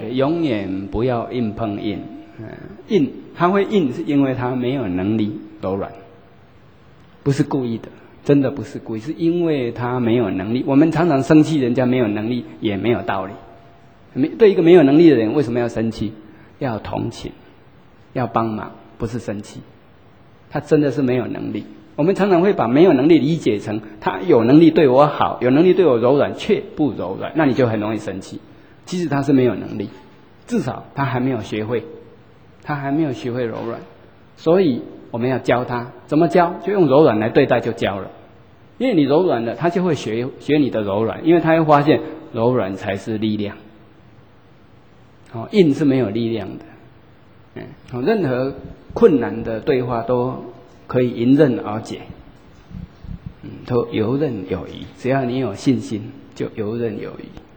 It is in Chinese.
永远不要硬碰硬。硬，他会硬是因为他没有能力柔软，不是故意的，真的不是故意，是因为他没有能力。我们常常生气，人家没有能力也没有道理。对一个没有能力的人，为什么要生气？要同情，要帮忙，不是生气。他真的是没有能力。我们常常会把没有能力理解成他有能力对我好，有能力对我柔软，却不柔软，那你就很容易生气。其实他是没有能力，至少他还没有学会，他还没有学会柔软，所以我们要教他。怎么教？就用柔软来对待就教了。因为你柔软了，他就会学你的柔软，因为他会发现柔软才是力量。硬是没有力量的。任何困难的对话都可以迎刃而解，都游刃有余。只要你有信心，就游刃有余。